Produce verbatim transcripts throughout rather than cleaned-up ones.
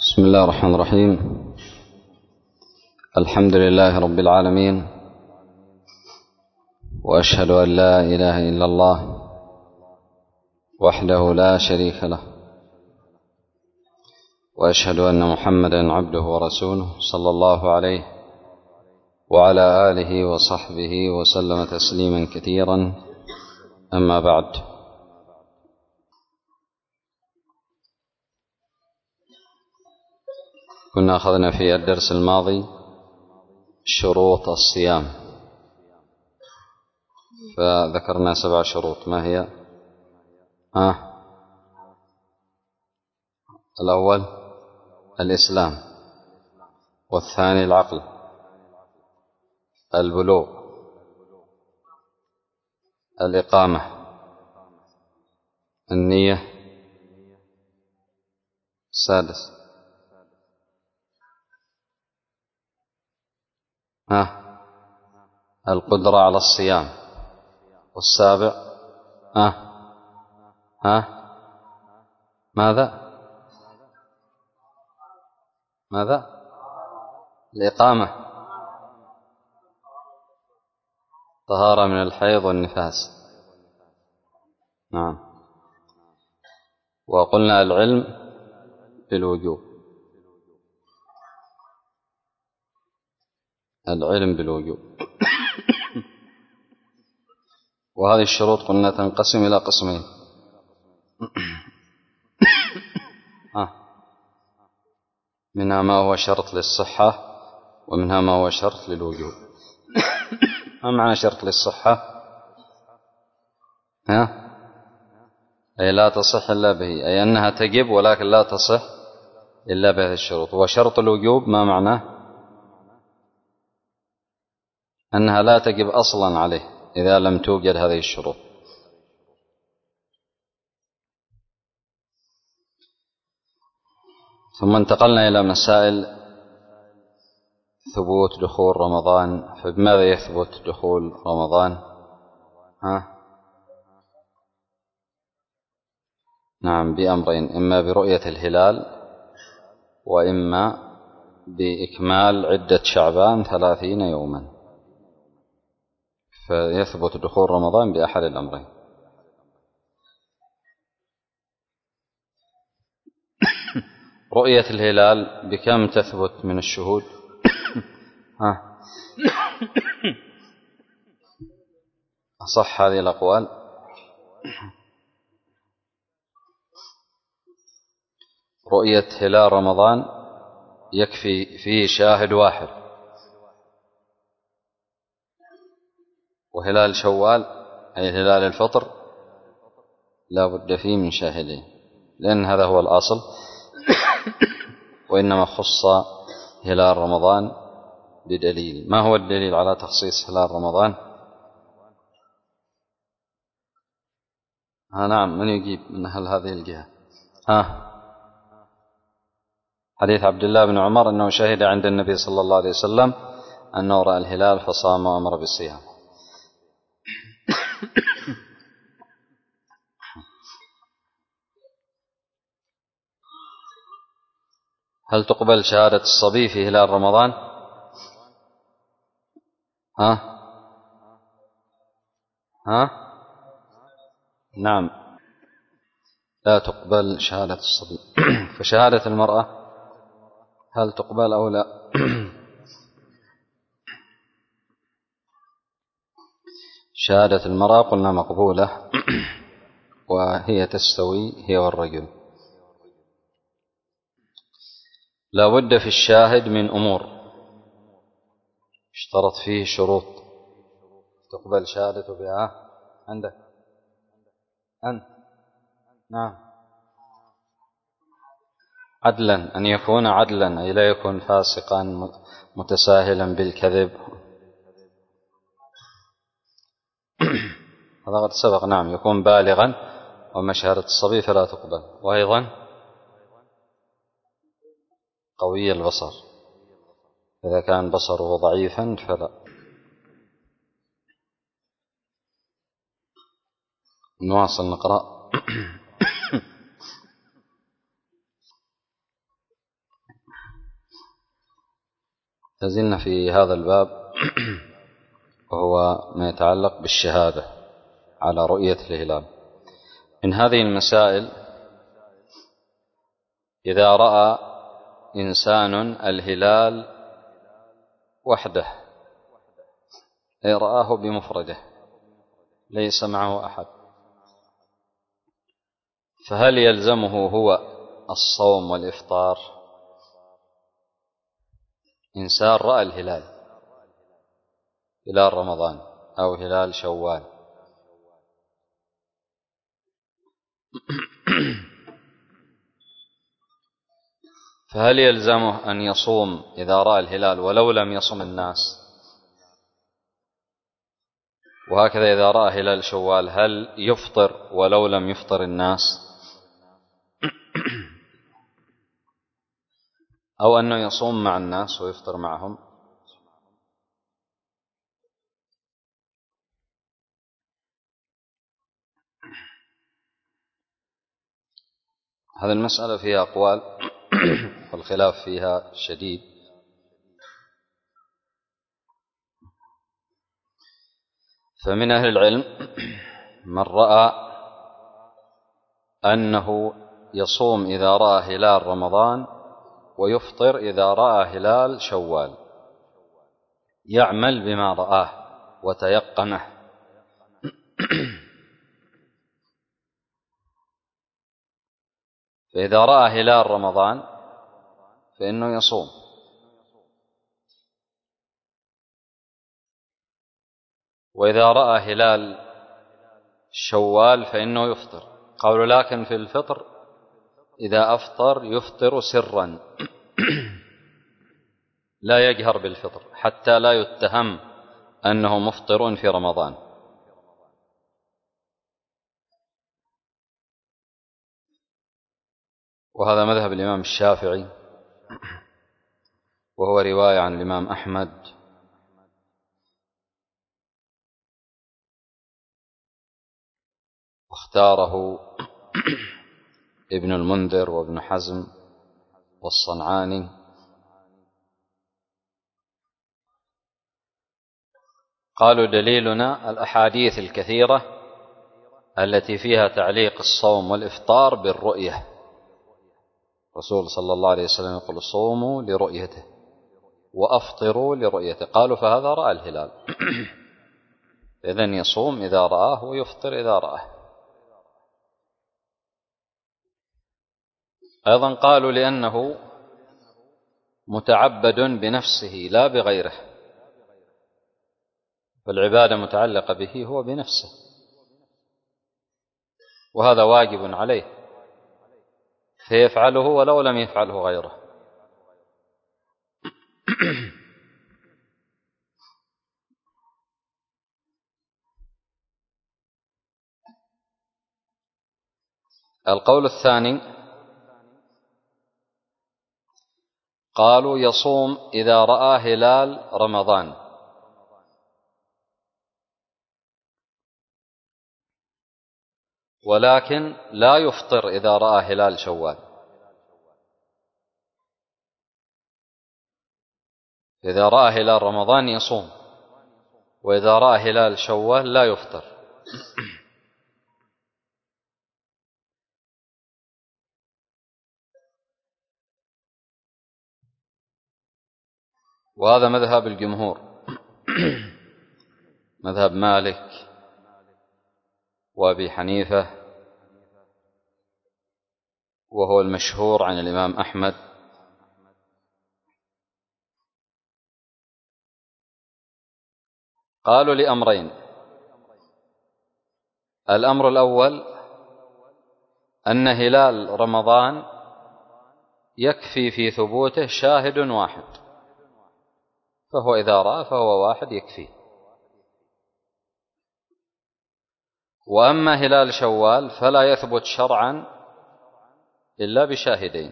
بسم الله الرحمن الرحيم. الحمد لله رب العالمين، وأشهد أن لا إله إلا الله وحده لا شريك له، وأشهد أن محمدا عبده ورسوله صلى الله عليه وعلى آله وصحبه وسلم تسليما كثيرا. أما بعد، كنا أخذنا في الدرس الماضي شروط الصيام، فذكرنا سبع شروط. ما هي؟ آه. الأول الإسلام، والثاني العقل، البلوغ، الإقامة، النية، السادس ها القدرة على الصيام، والسابع ها ها ماذا ماذا الإقامة، طهارة من الحيض والنفاس. نعم. وقلنا العلم بالوجوب، العلم بالوجوب. وهذه الشروط قلنا تنقسم إلى قسمين. آه. منها ما هو شرط للصحة، ومنها ما هو شرط للوجوب. ما معنى شرط للصحة؟ ها؟ أي لا تصح إلا به، أي أنها تجب ولكن لا تصح إلا بهذه الشروط. وشرط الوجوب ما معناه؟ أنها لا تجب أصلا عليه إذا لم توجد هذه الشروط. ثم انتقلنا إلى مسائل ثبوت دخول رمضان. فبماذا يثبت دخول رمضان؟ ها؟ نعم، بأمرين: إما برؤية الهلال، وإما بإكمال عدة شعبان ثلاثين يوما. فيثبت دخول رمضان بأحد الأمرين. رؤية الهلال بكم تثبت من الشهود؟ ها؟ أصح هذه الأقوال؟ رؤية هلال رمضان يكفي فيه شاهد واحد، وهلال شوال أي هلال الفطر لا بد فيه من شاهدين، لأن هذا هو الأصل. وإنما خص هلال رمضان بدليل. ما هو الدليل على تخصيص هلال رمضان؟ ها نعم، من يجيب من أهل هذه الجهة؟ ها؟ حديث عبد الله بن عمر أنه شهد عند النبي صلى الله عليه وسلم أنه رأى الهلال فصام وأمر بالصيام. هل تقبل شهادة الصبي في هلال رمضان؟ ها؟ ها؟ نعم، لا تقبل شهادة الصبي. فشهادة المرأة هل تقبل أو لا؟ شهادة المرأة قلنا مقبولة، وهي تستوي هي والرجل. لا بد في الشاهد من أمور اشترط فيه شروط تقبل شهادته بها. عندك أنت؟ نعم. عدلا، أن يكون عدلا، أي لا يكون فاسقا متساهلا بالكذب. هذا قد سبق. نعم، يكون بالغا. وما شهادة الصبي فلا تقبل. وأيضا قوي البصر، إذا كان بصره ضعيفا فلا. نواصل نقرأ. لازلنا في هذا الباب وهو ما يتعلق بالشهادة على رؤية الهلال. من هذه المسائل: إذا رأى إنسان الهلال وحده، أي رآه بمفرده ليس معه أحد، فهل يلزمه هو الصوم والإفطار؟ إنسان رأى الهلال، هلال رمضان أو هلال شوال، فهل يلزمه أن يصوم إذا رأى الهلال ولو لم يصم الناس؟ وهكذا إذا رأى هلال شوال هل يفطر ولو لم يفطر الناس؟ أو أنه يصوم مع الناس ويفطر معهم؟ هذه المسألة فيها أقوال والخلاف فيها شديد. فمن أهل العلم من رأى أنه يصوم إذا رأى هلال رمضان ويفطر إذا رأى هلال شوال، يعمل بما رآه وتيقنه. فإذا رأى هلال رمضان فإنه يصوم، وإذا رأى هلال شوال فإنه يفطر. قالوا لكن في الفطر إذا أفطر يفطر سرا لا يجهر بالفطر حتى لا يتهم أنه مفطر في رمضان. وهذا مذهب الإمام الشافعي، وهو رواية عن الإمام أحمد، واختاره ابن المنذر وابن حزم والصنعاني. قالوا دليلنا الأحاديث الكثيرة التي فيها تعليق الصوم والإفطار بالرؤية. الرسول صلى الله عليه وسلم يقول: صوموا لرؤيته وأفطروا لرؤيته. قالوا فهذا رأى الهلال إذن يصوم إذا رآه ويفطر إذا رآه. أيضا قالوا لأنه متعبد بنفسه لا بغيره، فالعبادة متعلقة به هو بنفسه، وهذا واجب عليه فيفعله ولو لم يفعله غيره. القول الثاني قالوا يصوم إذا رأى هلال رمضان، ولكن لا يفطر إذا رأى هلال شوال. إذا رأى هلال رمضان يصوم، وإذا رأى هلال شوال لا يفطر. وهذا مذهب الجمهور، مذهب مالك وأبي حنيفة، وهو المشهور عن الإمام أحمد. قالوا لأمرين: الأمر الأول أن هلال رمضان يكفي في ثبوته شاهد واحد، فهو إذا رأى فهو واحد يكفي. وأما هلال شوال فلا يثبت شرعا إلا بشاهدين.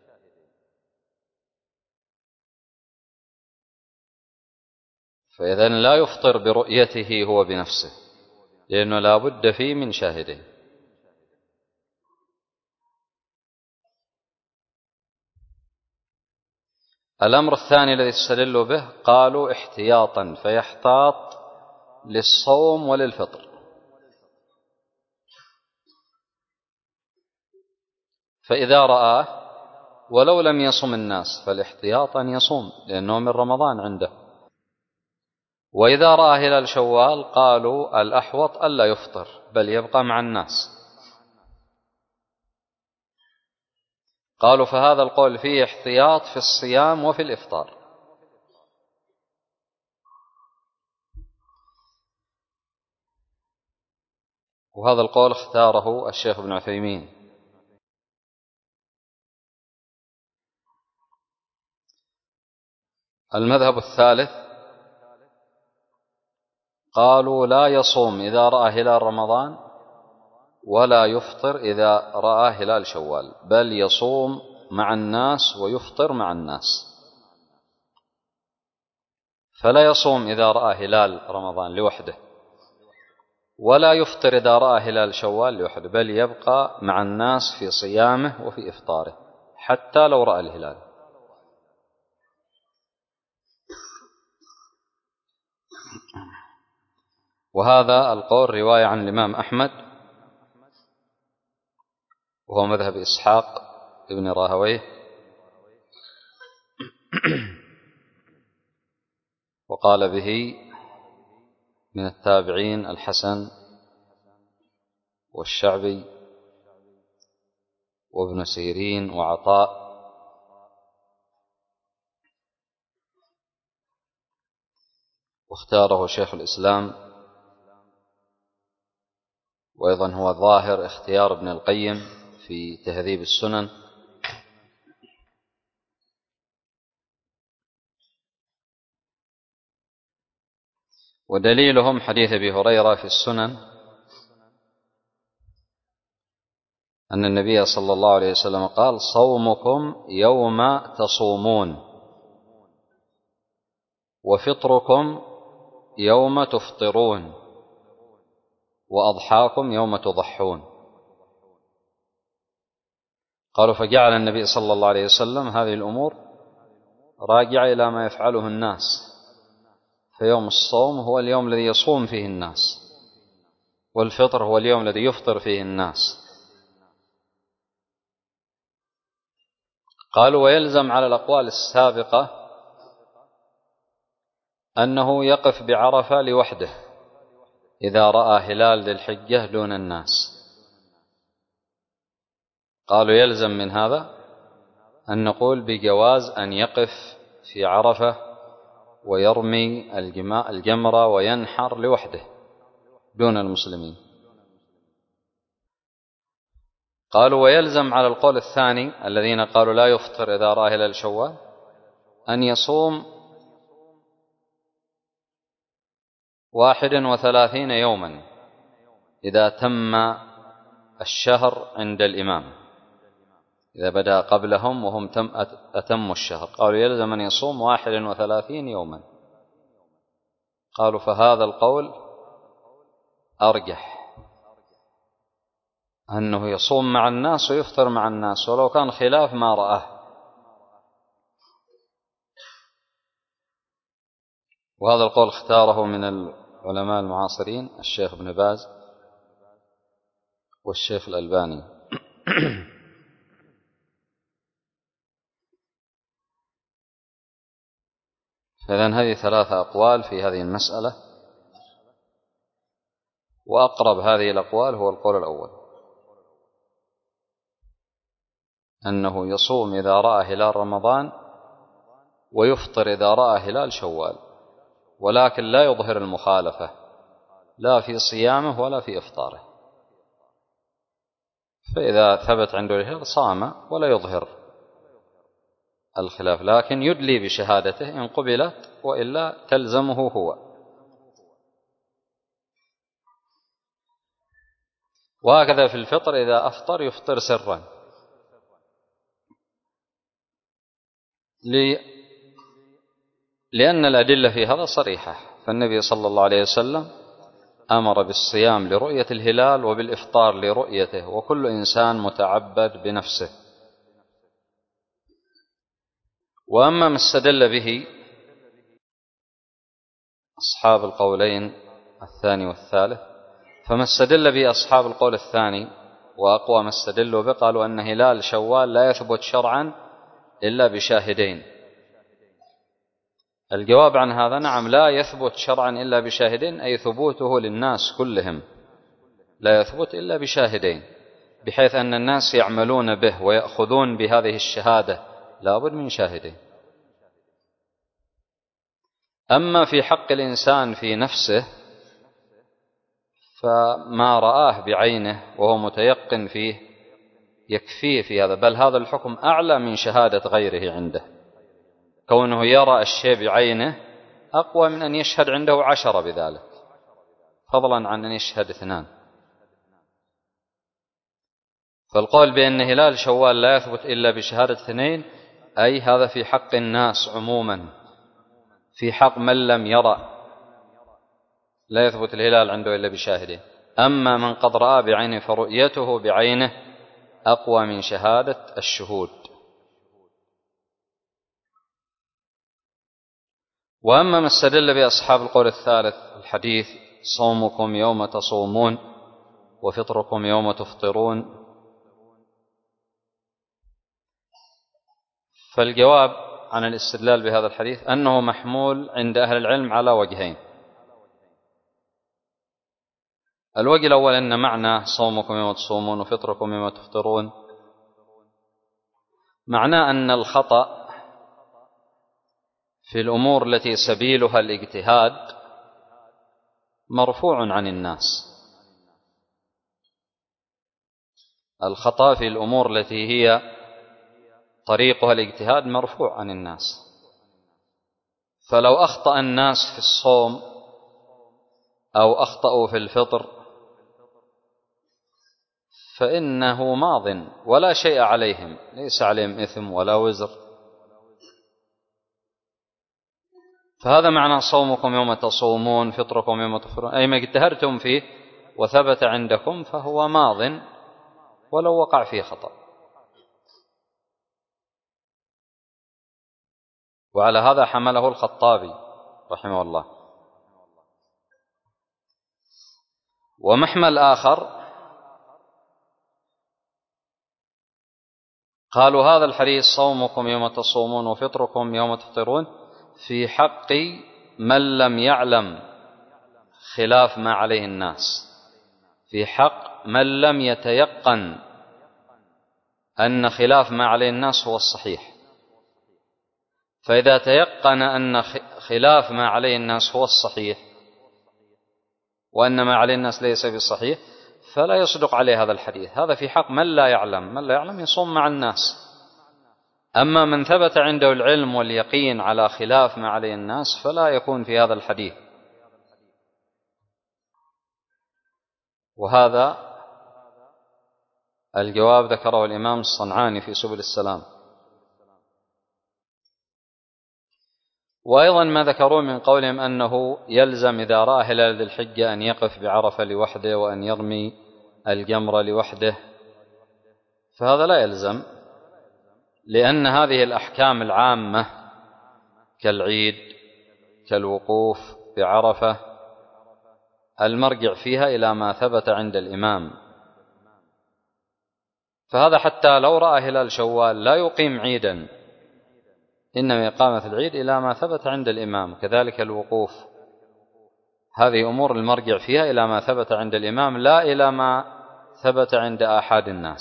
فإذن لا يفطر برؤيته هو بنفسه، لأنه لا بد فيه من شاهدين. الأمر الثاني الذي استدلوا به قالوا احتياطا، فيحتاط للصوم وللفطر. فإذا رآه ولو لم يصم الناس فالاحتياط أن يصوم لأنه من رمضان عنده. وإذا رأى هلال شوال قالوا الأحوط ألا يفطر بل يبقى مع الناس. قالوا فهذا القول فيه احتياط في الصيام وفي الإفطار. وهذا القول اختاره الشيخ ابن عثيمين. المذهب الثالث قالوا لا يصوم إذا رأى هلال رمضان ولا يفطر إذا رأى هلال شوال، بل يصوم مع الناس ويفطر مع الناس. فلا يصوم إذا رأى هلال رمضان لوحده ولا يفطر إذا رأى هلال شوال لوحده، بل يبقى مع الناس في صيامه وفي إفطاره حتى لو رأى الهلال. وهذا القول رواية عن الإمام أحمد، وهو مذهب إسحاق ابن راهويه، وقال به من التابعين الحسن والشعبي وابن سيرين وعطاء. واختاره شيخ الإسلام، وأيضا هو ظاهر اختيار ابن القيم في تهذيب السنن. ودليلهم حديث أبي هريرة في السنن أن النبي صلى الله عليه وسلم قال صومكم يوم تصومون وفطركم يوم تفطرون وأضحاكم يوم تضحون. قالوا فجعل النبي صلى الله عليه وسلم هذه الأمور راجعة إلى ما يفعله الناس، فيوم الصوم هو اليوم الذي يصوم فيه الناس، والفطر هو اليوم الذي يفطر فيه الناس. قالوا ويلزم على الأقوال السابقة أنه يقف بعرفة لوحده إذا رأى هلال ذي الحجة دون الناس. قالوا يلزم من هذا أن نقول بجواز أن يقف في عرفة ويرمي الجمرة وينحر لوحده دون المسلمين. قالوا ويلزم على القول الثاني الذين قالوا لا يفطر إذا رأى هلال شوال أن يصوم واحد وثلاثين يوما إذا تم الشهر عند الإمام، إذا بدأ قبلهم وهم تم أتم الشهر. قالوا يلزم أن يصوم واحد وثلاثين يوما. قالوا فهذا القول أرجح، أنه يصوم مع الناس ويفطر مع الناس ولو كان خلاف ما رآه. وهذا القول اختاره من العلماء المعاصرين الشيخ ابن باز والشيخ الألباني. فإذن هذه ثلاثة أقوال في هذه المسألة، وأقرب هذه الأقوال هو القول الأول، أنه يصوم إذا رأى هلال رمضان ويفطر إذا رأى هلال شوال، ولكن لا يظهر المخالفة لا في صيامه ولا في إفطاره. فإذا ثبت عنده الهلال صام ولا يظهر الخلاف، لكن يدلي بشهادته إن قبلت، وإلا تلزمه هو. وهكذا في الفطر إذا أفطر يفطر سرا، لأن الأدلة في هذا صريحة. فالنبي صلى الله عليه وسلم أمر بالصيام لرؤية الهلال وبالإفطار لرؤيته، وكل إنسان متعبد بنفسه. وأما ما استدل به أصحاب القولين الثاني والثالث، فما استدل به أصحاب القول الثاني وأقوى ما استدلوا به قالوا أن هلال شوال لا يثبت شرعا إلا بشاهدين. الجواب عن هذا نعم، لا يثبت شرعا إلا بشاهدين، أي ثبوته للناس كلهم لا يثبت إلا بشاهدين، بحيث أن الناس يعملون به ويأخذون بهذه الشهادة لا بد من شاهدين. أما في حق الإنسان في نفسه فما رآه بعينه وهو متيقن فيه يكفيه في هذا، بل هذا الحكم أعلى من شهادة غيره عنده. كونه يرى الشيء بعينه أقوى من أن يشهد عنده عشرة بذلك، فضلا عن أن يشهد اثنان. فالقول بأن هلال شوال لا يثبت إلا بشهادة اثنين، أي هذا في حق الناس عموما، في حق من لم يرى لا يثبت الهلال عنده إلا بشاهده. أما من قد رأى بعينه فرؤيته بعينه أقوى من شهادة الشهود. وأما ما استدل به أصحاب القول الثالث الحديث صومكم يوم تصومون وفطركم يوم تفطرون، فالجواب عن الاستدلال بهذا الحديث أنه محمول عند أهل العلم على وجهين. الوجه الأول أن معنى صومكم يوم تصومون وفطركم يوم تفطرون معناه أن الخطأ في الأمور التي سبيلها الاجتهاد مرفوع عن الناس. الخطأ في الأمور التي هي طريقها الاجتهاد مرفوع عن الناس. فلو أخطأ الناس في الصوم أو أخطأوا في الفطر فإنه ماض ولا شيء عليهم، ليس عليهم إثم ولا وزر. فهذا معنى صومكم يوم تصومون فطركم يوم تفطرون، أي ما اجتهدتم فيه وثبت عندكم فهو ماض ولو وقع فيه خطأ. وعلى هذا حمله الخطابي رحمه الله. ومحمل آخر قالوا هذا الحديث صومكم يوم تصومون وفطركم يوم تفطرون في حق من لم يعلم خلاف ما عليه الناس، في حق من لم يتيقن أن خلاف ما عليه الناس هو الصحيح. فإذا تيقن أن خلاف ما عليه الناس هو الصحيح وأن ما عليه الناس ليس بالصحيح فلا يصدق عليه هذا الحديث. هذا في حق من لا يعلم، من لا يعلم يصوم مع الناس. أما من ثبت عنده العلم واليقين على خلاف ما عليه الناس فلا يكون في هذا الحديث. وهذا الجواب ذكره الإمام الصنعاني في سبل السلام. وأيضا ما ذكروا من قولهم أنه يلزم إذا رأى هلال ذي الحجة أن يقف بعرفة لوحده وأن يرمي الجمر لوحده، فهذا لا يلزم، لأن هذه الأحكام العامة كالعيد كالوقوف بعرفة المرجع فيها إلى ما ثبت عند الإمام. فهذا حتى لو رأى هلال شوال لا يقيم عيدا، إنما إقامة العيد إلى ما ثبت عند الإمام. كذلك الوقوف، هذه أمور المرجع فيها إلى ما ثبت عند الإمام لا إلى ما ثبت عند آحاد الناس.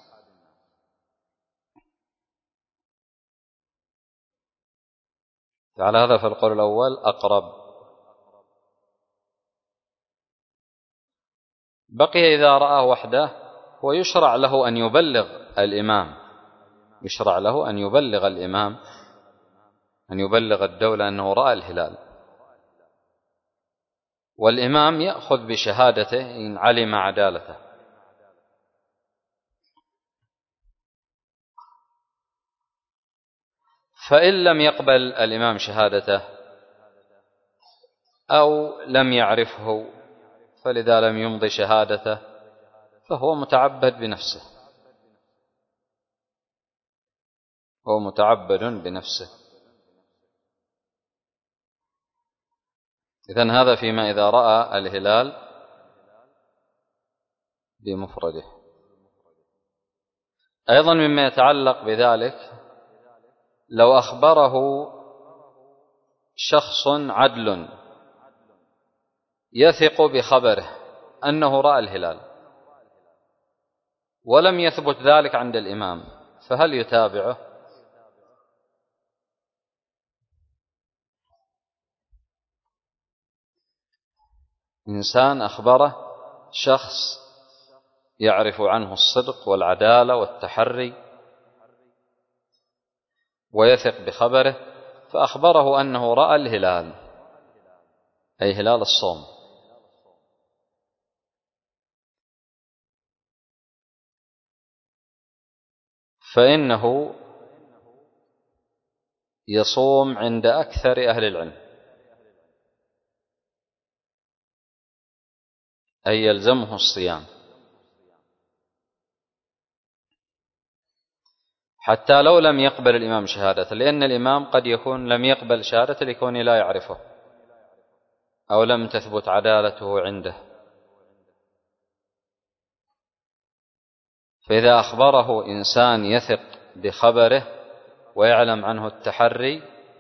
على هذا فالقول الأول أقرب. بقي إذا رآه وحده ويشرع له أن يبلغ الإمام، يشرع له أن يبلغ الإمام، أن يبلغ الدولة أنه رأى الهلال، والإمام يأخذ بشهادته إن علم عدالته. فإن لم يقبل الإمام شهادته أو لم يعرفه فلذا لم يمضي شهادته فهو متعبد بنفسه. هو متعبد بنفسه. إذن هذا فيما إذا رأى الهلال بمفرده. أيضا مما يتعلق بذلك لو أخبره شخص عدل يثق بخبره أنه رأى الهلال ولم يثبت ذلك عند الإمام، فهل يتابعه؟ إنسان أخبره شخص يعرف عنه الصدق والعدالة والتحري ويثق بخبره، فأخبره أنه رأى الهلال أي هلال الصوم، فإنه يصوم عند أكثر أهل العلم، أي يلزمه الصيام، حتى لو لم يقبل الإمام شهادته، لأن الإمام قد يكون لم يقبل شهادته لكونه لا يعرفه أو لم تثبت عدالته عنده. فإذا أخبره إنسان يثق بخبره ويعلم عنه التحري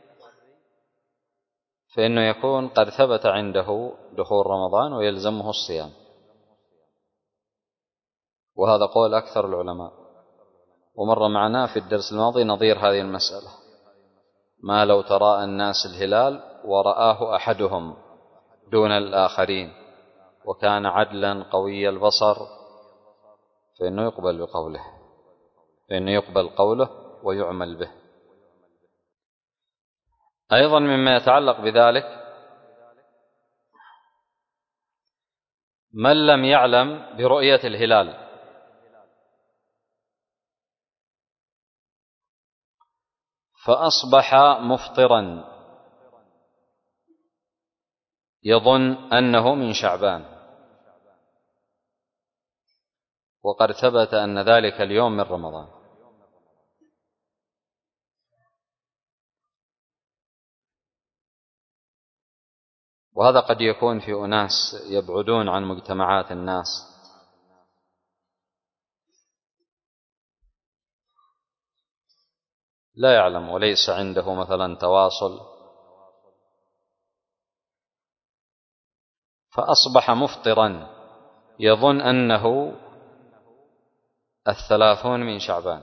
فإنه يكون قد ثبت عنده دخول رمضان ويلزمه الصيام، وهذا قول أكثر العلماء. ومر معنا في الدرس الماضي نظير هذه المسألة، ما لو تراءى الناس الهلال ورآه أحدهم دون الآخرين وكان عدلا قوي البصر فإنه يقبل بقوله، فإنه يقبل قوله ويعمل به. أيضا مما يتعلق بذلك من لم يعلم برؤية الهلال فأصبح مفطرا يظن أنه من شعبان وقد ثبت أن ذلك اليوم من رمضان، وهذا قد يكون في أناس يبعدون عن مجتمعات الناس، لا يعلم وليس عنده مثلا تواصل، فأصبح مفطرا يظن أنه الثلاثون من شعبان،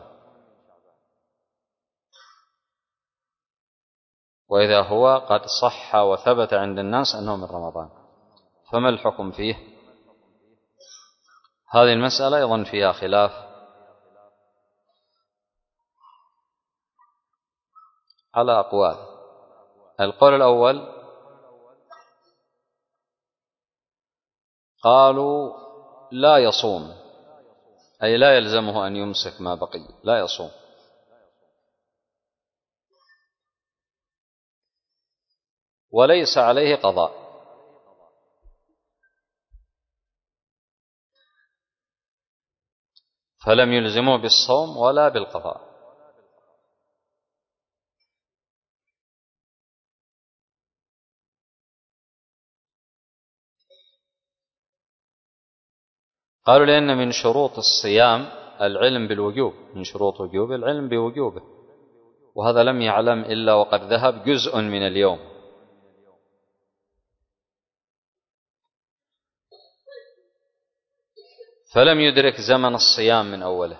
وإذا هو قد صح وثبت عند الناس أنه من رمضان، فما الحكم فيه؟ هذه المسألة أيضا فيها خلاف على أقوال. القول الأول قالوا لا يصوم، أي لا يلزمه أن يمسك ما بقي، لا يصوم، وليس عليه قضاء، فلم يلزمه بالصوم ولا بالقضاء. قالوا لأن من شروط الصيام العلم بالوجوب، من شروط وجوب العلم بوجوبه، وهذا لم يعلم إلا وقد ذهب جزء من اليوم، فلم يدرك زمن الصيام من أوله،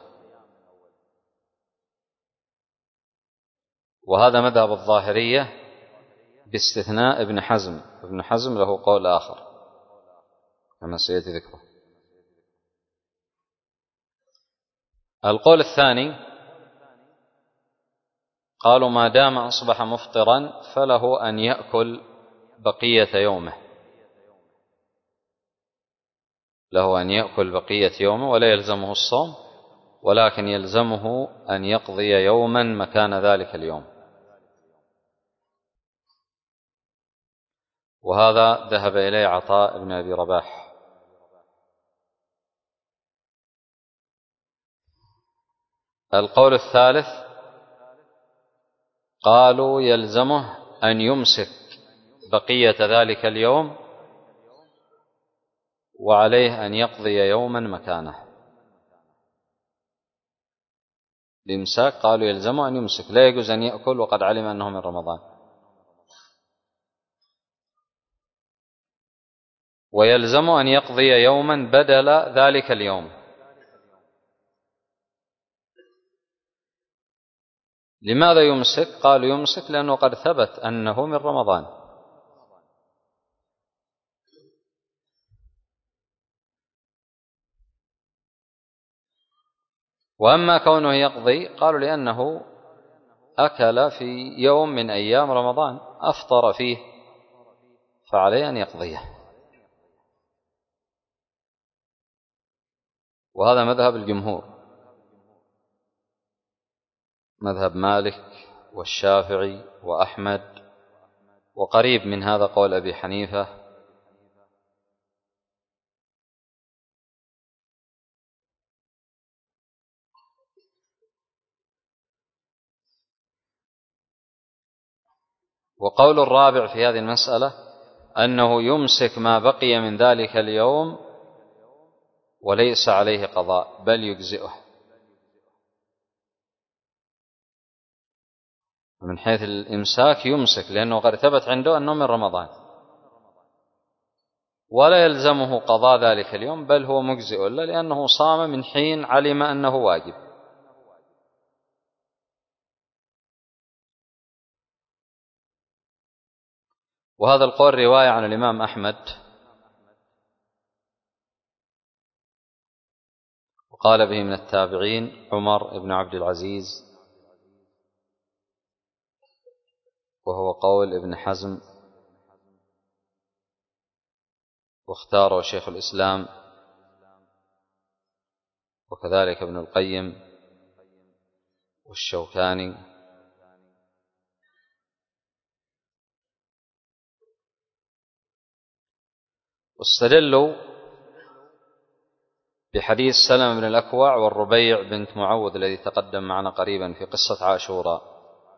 وهذا مذهب الظاهرية باستثناء ابن حزم. ابن حزم له قول آخر كما سيأتي ذكره. القول الثاني قالوا ما دام أصبح مفطرا فله أن يأكل بقية يومه، له أن يأكل بقية يومه ولا يلزمه الصوم، ولكن يلزمه أن يقضي يوما مكان ذلك اليوم، وهذا ذهب إليه عطاء بن أبي رباح. القول الثالث قالوا يلزمه أن يمسك بقية ذلك اليوم وعليه أن يقضي يوما مكانه. الإمساك قالوا يلزمه أن يمسك، لا يجوز أن يأكل وقد علم أنه من رمضان. ويلزم أن يقضي يوما بدل ذلك اليوم. لماذا يمسك؟ قالوا يمسك لأنه قد ثبت أنه من رمضان. وأما كونه يقضي قالوا لأنه أكل في يوم من أيام رمضان أفطر فيه فعليه أن يقضيه. وهذا مذهب الجمهور، مذهب مالك والشافعي وأحمد، وقريب من هذا قول أبي حنيفة. وقول الرابع في هذه المسألة أنه يمسك ما بقي من ذلك اليوم وليس عليه قضاء بل يجزئه. من حيث الإمساك يمسك لأنه قد ثبت عنده أنه من رمضان، ولا يلزمه قضاء ذلك اليوم بل هو مجزئ له لأنه صام من حين علم أنه واجب. وهذا القول رواية عن الإمام أحمد، وقال به من التابعين عمر بن عبد العزيز، وهو قول ابن حزم، واختاره شيخ الإسلام وكذلك ابن القيم والشوكاني. واستدلوا بحديث سلمة بن الأكوع والربيع بنت معوذ الذي تقدم معنا قريبا في قصة عاشوراء.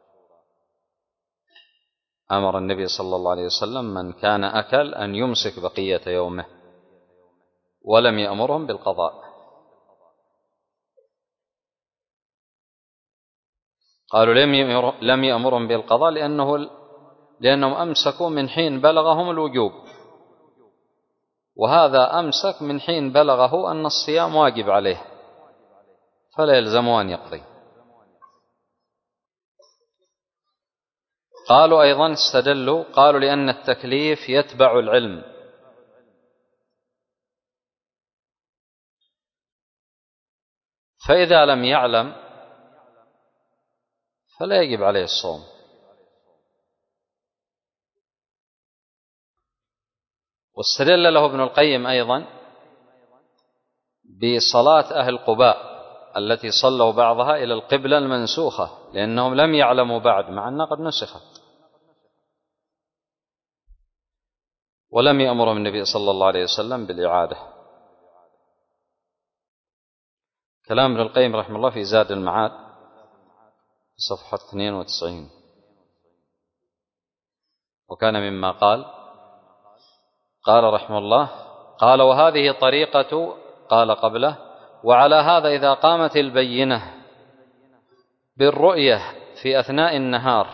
أمر النبي صلى الله عليه وسلم من كان أكل أن يمسك بقية يومه ولم يأمرهم بالقضاء. قالوا لم يأمرهم بالقضاء لأنه لأنهم أمسكوا من حين بلغهم الوجوب، وهذا أمسك من حين بلغه أن الصيام واجب عليه فلا يلزمه أن يقضي. قالوا أيضا استدلوا قالوا لأن التكليف يتبع العلم، فإذا لم يعلم فلا يجب عليه الصوم. واستدل له ابن القيم أيضا بصلاة أهل قباء التي صلوا بعضها إلى القبلة المنسوخة لأنهم لم يعلموا بعد مع أنها قد نسخت، ولم يأمرهم النبي صلى الله عليه وسلم بالإعادة. كلام ابن القيم رحمه الله في زاد المعاد صفحة اثنين وتسعين. وكان مما قال قال رحمه الله قال وهذه طريقة قال قبله وعلى هذا إذا قامت البينة بالرؤية في أثناء النهار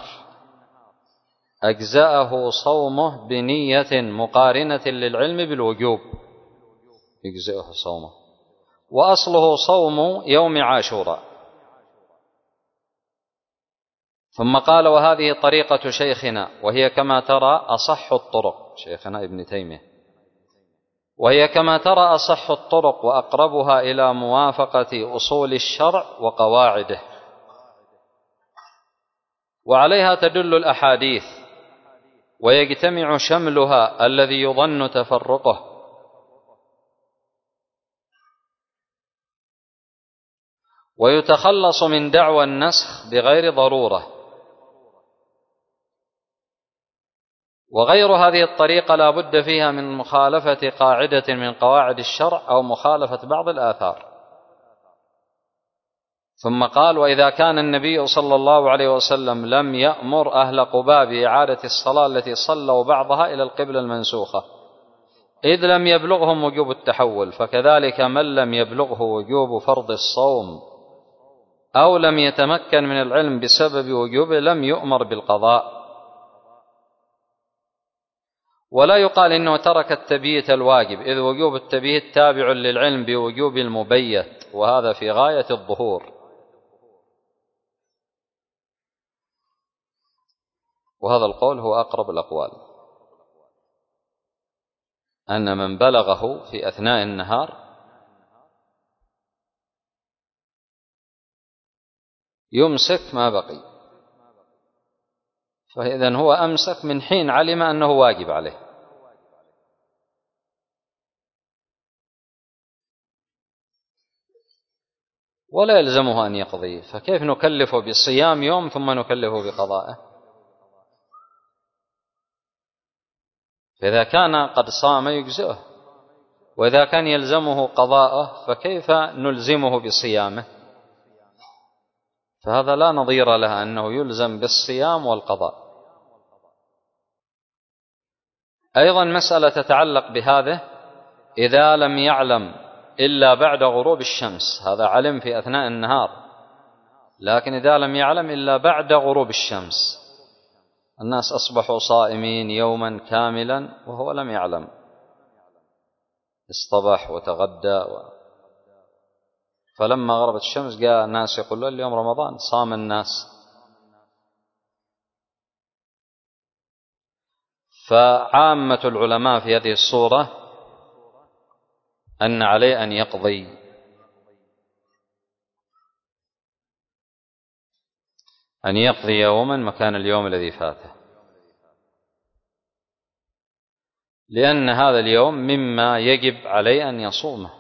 أجزأه صومه بنية مقارنة للعلم بالوجوب، يجزئه صومه، وأصله صوم يوم عاشوراء. ثم قال وهذه طريقة شيخنا وهي كما ترى أصح الطرق، شيخنا ابن تيمية، وهي كما ترى أصح الطرق وأقربها إلى موافقة أصول الشرع وقواعده، وعليها تدل الأحاديث ويجتمع شملها الذي يظن تفرقه، ويتخلص من دعوى النسخ بغير ضرورة. وغير هذه الطريقة لا بد فيها من مخالفة قاعدة من قواعد الشرع أو مخالفة بعض الآثار. ثم قال: وإذا كان النبي صلى الله عليه وسلم لم يأمر أهل قباء بإعادة الصلاة التي صلوا بعضها إلى القبلة المنسوخة إذ لم يبلغهم وجوب التحول، فكذلك من لم يبلغه وجوب فرض الصوم أو لم يتمكن من العلم بسبب وجوبه لم يؤمر بالقضاء. ولا يقال إنه ترك التبييت الواجب، إذ وجوب التبييت تابع للعلم بوجوب المبيت، وهذا في غاية الظهور. وهذا القول هو أقرب الأقوال، أن من بلغه في أثناء النهار يمسك ما بقي، فإذن هو أمسك من حين علم أنه واجب عليه. ولا يلزمه أن يقضي، فكيف نكلفه بالصيام يوم ثم نكلفه بقضائه؟ فإذا كان قد صام يجزئه، وإذا كان يلزمه قضاءه فكيف نلزمه بصيامه؟ فهذا لا نظير له أنه يلزم بالصيام والقضاء. أيضا مسألة تتعلق بهذا: إذا لم يعلم إلا بعد غروب الشمس، هذا علم في أثناء النهار، لكن إذا لم يعلم إلا بعد غروب الشمس، الناس أصبحوا صائمين يوما كاملا وهو لم يعلم، اصطبح وتغدى و... فلما غربت الشمس جاء الناس يقولون اليوم رمضان، صام الناس. فعامة العلماء في هذه الصورة أن عليه أن يقضي، أن يقضي يوما مكان اليوم الذي فاته، لأن هذا اليوم مما يجب عليه أن يصومه.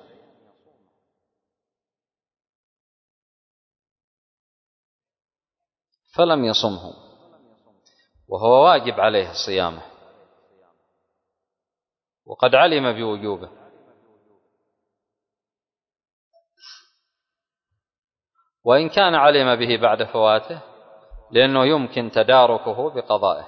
فلم يصمه وهو واجب عليه صيامه، وقد علم بوجوبه، وإن كان علم به بعد فواته لأنه يمكن تداركه بقضائه.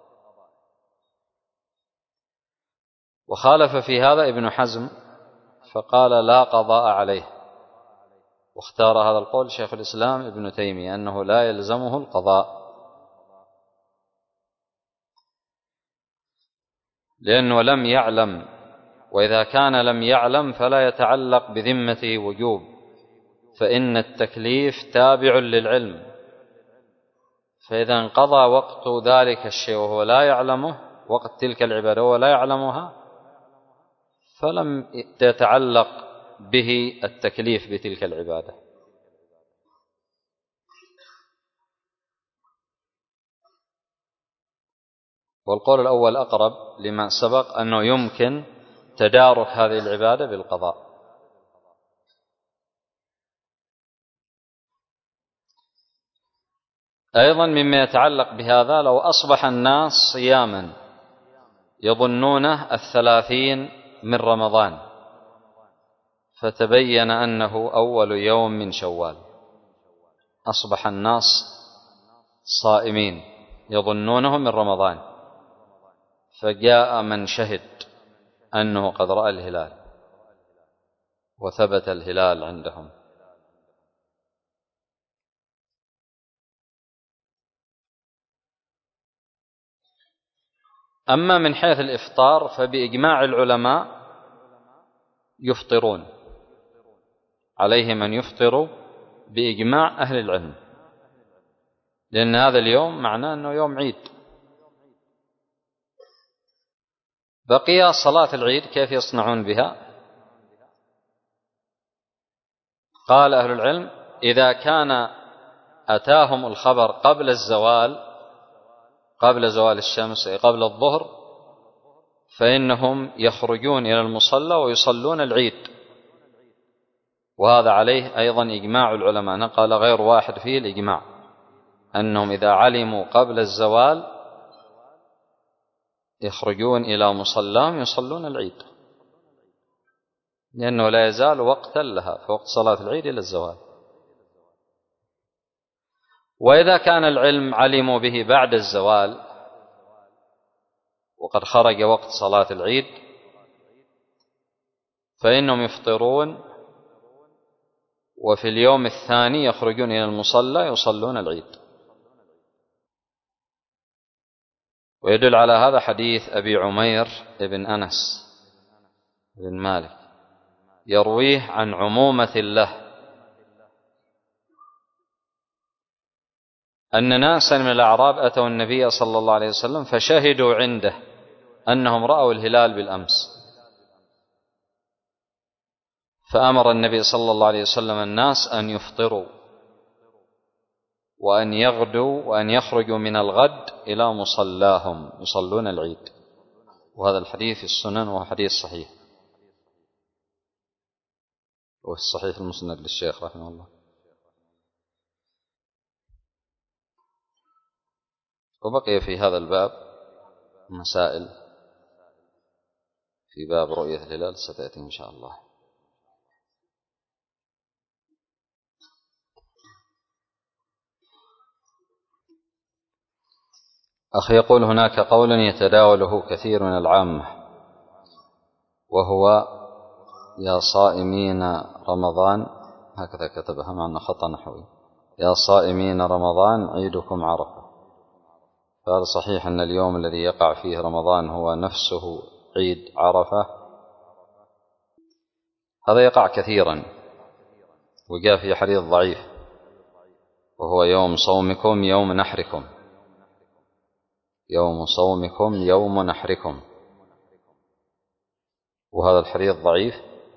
وخالف في هذا ابن حزم فقال لا قضاء عليه، واختار هذا القول شيخ الإسلام ابن تيمية أنه لا يلزمه القضاء، لأنه لم يعلم، وإذا كان لم يعلم فلا يتعلق بذمته وجوب، فإن التكليف تابع للعلم، فإذا انقضى وقت ذلك الشيء وهو لا يعلمه، وقت تلك العبادة وهو لا يعلمها، فلم يتعلق به التكليف بتلك العبادة. والقول الأول أقرب لما سبق، أنه يمكن تدارك هذه العبادة بالقضاء. أيضا مما يتعلق بهذا: لو أصبح الناس صياما يظنونه الثلاثين من رمضان، فتبين أنه أول يوم من شوال، أصبح الناس صائمين يظنونه من رمضان، فجاء من شهد أنه قد رأى الهلال وثبت الهلال عندهم، أما من حيث الإفطار فبإجماع العلماء يفطرون، عليهم أن يفطروا بإجماع أهل العلم، لأن هذا اليوم معناه أنه يوم عيد. بقي صلاة العيد كيف يصنعون بها؟ قال أهل العلم: إذا كان أتاهم الخبر قبل الزوال، قبل زوال الشمس قبل الظهر، فإنهم يخرجون إلى المصلى ويصلون العيد، وهذا عليه أيضا إجماع العلماء، نقل غير واحد فيه الإجماع، أنهم إذا علموا قبل الزوال يخرجون إلى مصلاهم يصلون العيد، لأنه لا يزال وقتا لها، فوقت صلاة العيد إلى الزوال. وإذا كان العلم علموا به بعد الزوال وقد خرج وقت صلاة العيد فإنهم يفطرون، وفي اليوم الثاني يخرجون إلى المصلى يصلون العيد. ويدل على هذا حديث أبي عمير بن أنس بن مالك يرويه عن عمومة له أن ناسا من الأعراب أتوا النبي صلى الله عليه وسلم فشهدوا عنده أنهم رأوا الهلال بالأمس، فأمر النبي صلى الله عليه وسلم الناس أن يفطروا وأن يغدوا وأن يخرجوا من الغد إلى مصلاهم يصلون العيد. وهذا الحديث في السنن وهو حديث صحيح، وفي الصحيح المسند للشيخ رحمه الله. وبقي في هذا الباب مسائل في باب رؤية الهلال ستأتي إن شاء الله. أخي يقول هناك قول يتداوله كثير من العامة، وهو يا صائمين رمضان، هكذا كتبها مع أنه خطأ نحوي، يا صائمين رمضان عيدكم عرفة. فهل صحيح أن اليوم الذي يقع فيه رمضان هو نفسه عيد عرفة؟ هذا يقع كثيرا وجاء في حديث ضعيف، وهو يوم صومكم يوم نحركم، يوم صومكم يوم نحركم، وهذا الحديث ضعيف.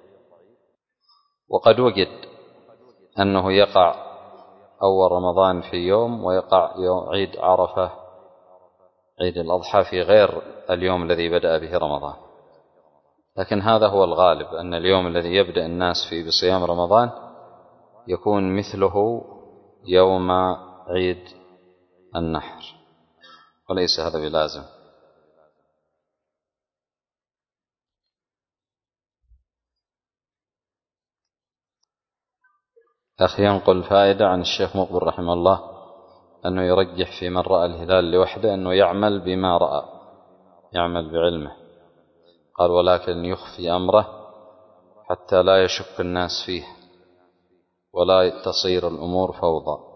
وقد وجد أنه يقع أول رمضان في يوم ويقع يوم عيد عرفة عيد الأضحى في غير اليوم الذي بدأ به رمضان، لكن هذا هو الغالب، أن اليوم الذي يبدأ الناس فيه بصيام رمضان يكون مثله يوم عيد النحر، وليس هذا بلازم. أخي ينقل فائدة عن الشيخ مقبل رحمه الله أنه يرجح في من رأى الهلال لوحده أنه يعمل بما رأى، يعمل بعلمه. قال ولكن يخفي أمره حتى لا يشك الناس فيه ولا تصير الأمور فوضى.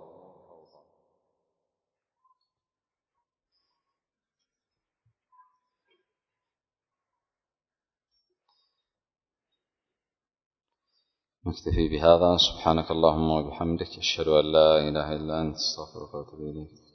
نكتفي بهذا. سبحانك اللهم وبحمدك، أشهد أن لا إله إلا أنت، استغفرك وأتوب إليك.